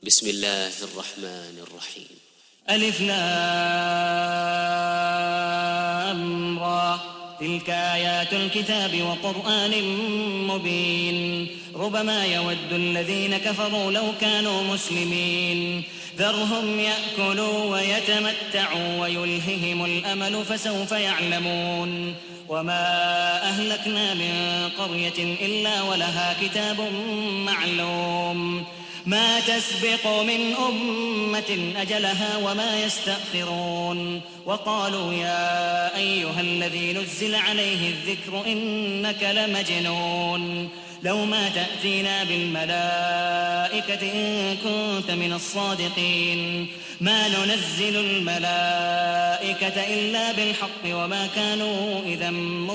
بسم الله الرحمن الرحيم. ألف لام را، تلك آيات الكتاب وقرآن مبين. ربما يود الذين كفروا لو كانوا مسلمين، ذرهم يأكلوا ويتمتعوا ويلههم الأمل فسوف يعلمون. وما أهلكنا من قرية إلا ولها كتاب معلوم، ما تسبق من أمة أجلها وما يستأخرون. وقالوا يا أيها الذي نزل عليه الذكر إنك لمجنون، لو ما تأتينا بالملائكة إن كنت من الصادقين، ما ننزل الملائكة إلا بالحق وما كانوا إذا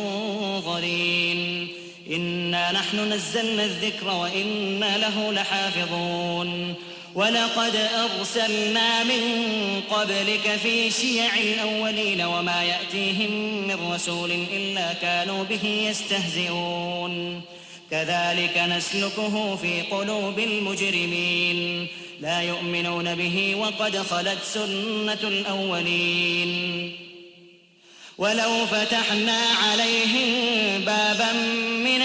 منظرين. إنا نحن نزلنا الذكر وإنا له لحافظون. ولقد أرسلنا من قبلك في شيع الأولين وما يأتيهم من رسول إلا كانوا به يستهزئون. كذلك نسلكه في قلوب المجرمين، لا يؤمنون به وقد خلت سنة الأولين. ولو فتحنا عليهم بابا من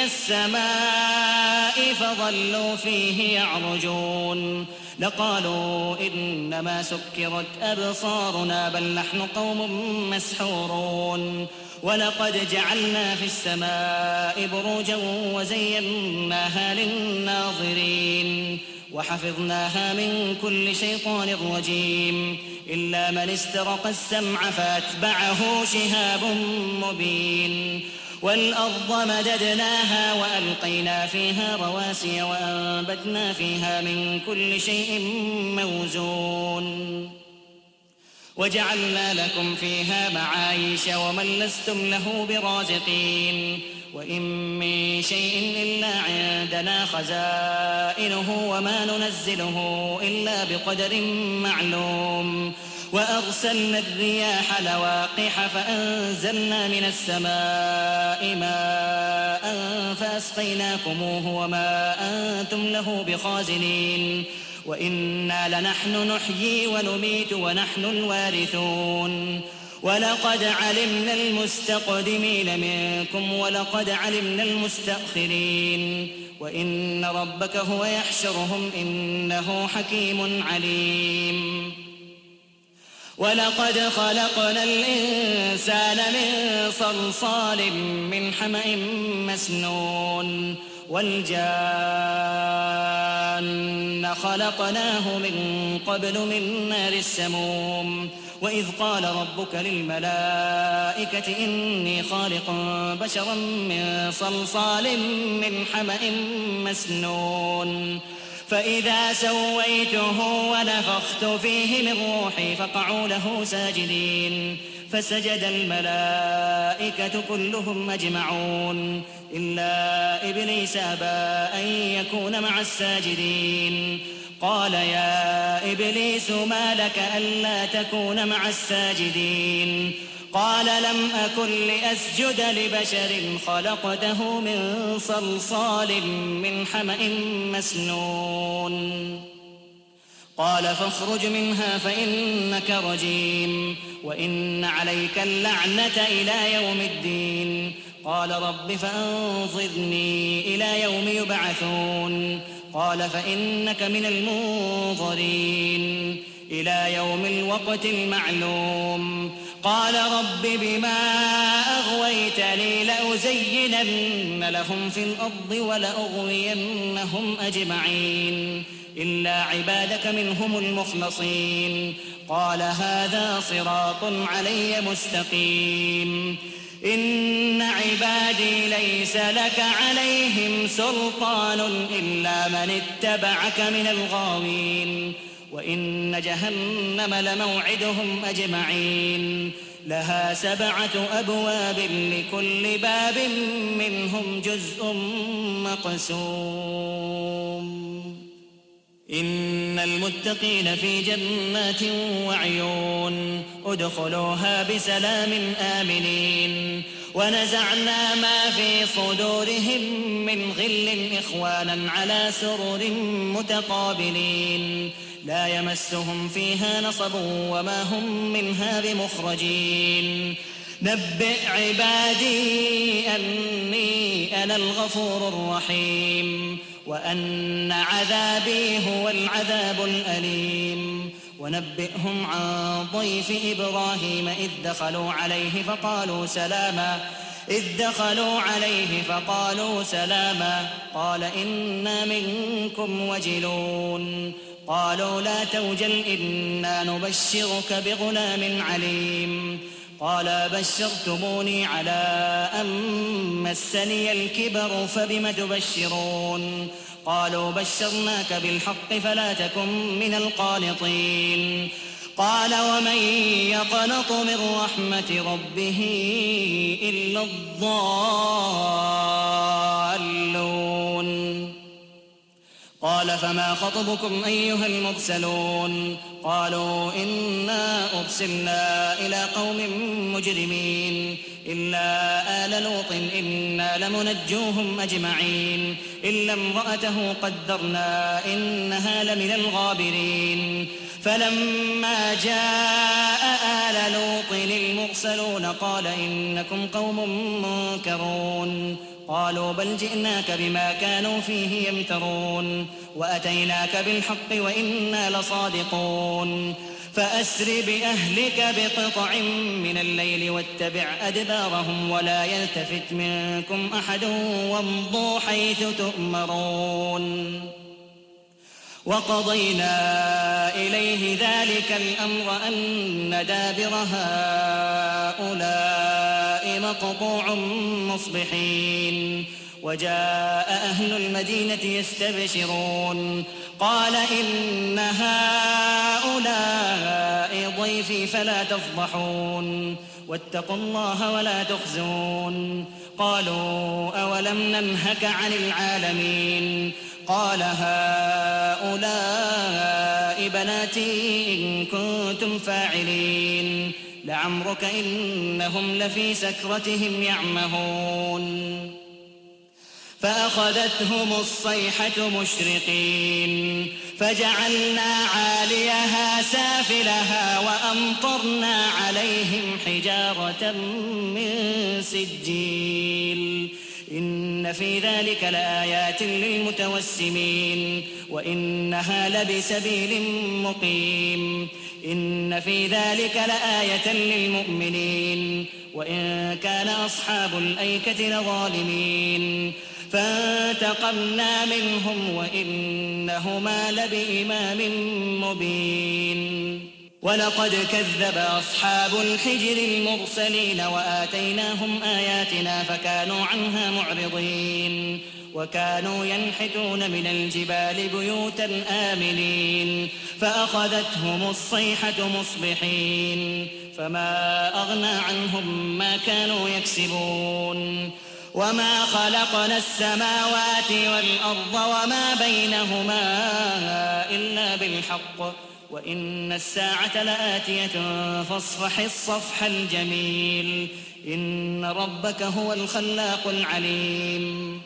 السماء فظلوا فيه يعرجون لقالوا إنما سكرت أبصارنا بل نحن قوم مسحورون. ولقد جعلنا في السماء بروجا وزيناها للناظرين وحفظناها من كل شيطان رجيم إلا من استرق السمع فأتبعه شهاب مبين. والأرض مددناها وألقينا فيها رواسي وأنبتنا فيها من كل شيء موزون وجعلنا لكم فيها معايش ومن لستم له برازقين. وإن من شيء إلا عندنا خزائنه وما ننزله إلا بقدر معلوم. وأرسلنا الرياح لواقح فأنزلنا من السماء ماء فأسقيناكموه وما أنتم له بخازنين. وإنا لنحن نحيي ونميت ونحن الوارثون. ولقد علمنا المستقدمين منكم ولقد علمنا المستأخرين وإن ربك هو يحشرهم إنه حكيم عليم. ولقد خلقنا الإنسان من صلصال من حمأ مسنون والجان خلقناه من قبل من نار السموم. وإذ قال ربك للملائكة إني خالق بشرا من صلصال من حمأ مسنون فإذا سويته ونفخت فيه من روحي فقعوا له ساجدين. فسجد الملائكة كلهم أجمعون إلا إبليس أبى أن يكون مع الساجدين. قال يا إبليس ما لك ألا تكون مع الساجدين؟ قال لم أكن لأسجد لبشر خلقته من صلصال من حمأ مسنون. قال فاخرج منها فإنك رجيم وإن عليك اللعنة إلى يوم الدين. قال رب فأنظرني إلى يوم يبعثون. قال فإنك من المنظرين إلى يوم الوقت المعلوم. قال رب بما أغويتني لأزينن لهم في الأرض ولأغوينهم أجمعين إلا عبادك منهم المخلصين. قال هذا صراط علي مستقيم. إن عبادي ليس لك عليهم سلطان إلا من اتبعك من الغاوين. وإن جهنم لموعدهم أجمعين لها 7 أبواب لكل باب منهم جزء مقسوم. إن المتقين في جنات وعيون ادخلوها بسلام آمنين. ونزعنا ما في صدورهم من غل إخوانا على سرر متقابلين لا يمسهم فيها نصب وما هم منها بمخرجين نبئ عبادي أني أنا الغفور الرحيم وأن عذابي هو العذاب الأليم ونبئهم عن ضيف إبراهيم إذ دخلوا عليه فقالوا سلاما قال إنا منكم وجلون قالوا لا توجل إنا نبشرك بغلام عليم قال بشرتموني على أن مسني الكبر فبم تبشرون قالوا بشرناك بالحق فلا تكن من القانطين قال ومن يقنط من رحمة ربه إلا الضالون قال فما خطبكم أيها المرسلون قالوا إنا أرسلنا إلى قوم مجرمين إلا آل لوط إنا لمنجوهم أجمعين إلا امرأته قدرنا إنها لمن الغابرين فلما جاء آل لوط المرسلون قال إنكم قوم منكرون قالوا بل جئناك بما كانوا فيه يمترون وأتيناك بالحق وإنا لصادقون فأسر بأهلك بقطع من الليل واتبع أدبارهم ولا يلتفت منكم أحد وامضوا حيث تؤمرون وقضينا إليه ذلك الأمر أن دابر هؤلاء مقطوع مصبحين وجاء أهل المدينة يستبشرون قال إن هؤلاء ضيفي فلا تفضحون واتقوا الله ولا تخزون قالوا أولم ننهك عن العالمين قال هؤلاء بناتي إن كنتم فاعلين لعمرك إنهم لفي سكرتهم يعمهون فأخذتهم الصيحة مشرقين فجعلنا عاليها سافلها وأمطرنا عليهم حجارة من سجيل إن في ذلك لآيات للمتوسمين وإنها لبسبيل مقيم إن في ذلك لآية للمؤمنين وإن كان أصحاب الأيكة لظالمين فانتقمنا منهم وإنهما لبإمام مبين ولقد كذب أصحاب الحجر المرسلين وآتيناهم آياتنا فكانوا عنها معرضين وكانوا ينحتون من الجبال بيوتا آمنين فأخذتهم الصيحة مصبحين فما أغنى عنهم ما كانوا يكسبون وما خلقنا السماوات والأرض وما بينهما إلا بالحق وإن الساعة لآتية فاصفح الصفح الجميل إن ربك هو الخلاق العليم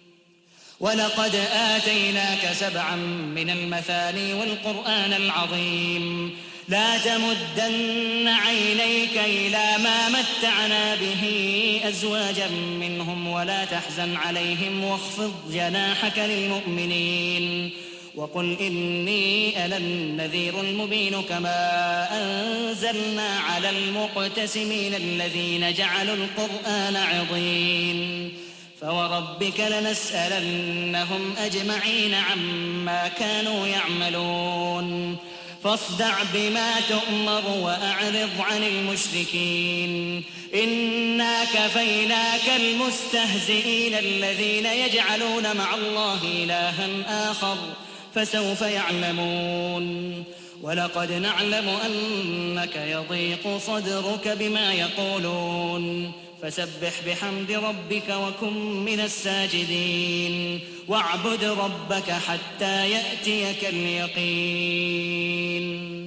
ولقد آتيناك 7 من المثاني والقرآن العظيم لا تمدن عينيك إلى ما متعنا به أزواجا منهم ولا تحزن عليهم واخفض جناحك للمؤمنين وقل إني أنا النذير المبين كما أنزلنا على المقتسمين الذين جعلوا القرآن عضين فوربك لنسألنهم أجمعين عما كانوا يعملون فاصدع بما تؤمر وأعرض عن المشركين إنا كفيناك المستهزئين الذين يجعلون مع الله إلها آخر فسوف يعلمون ولقد نعلم أنك يضيق صدرك بما يقولون فسبح بحمد ربك وكن من الساجدين واعبد ربك حتى يأتيك اليقين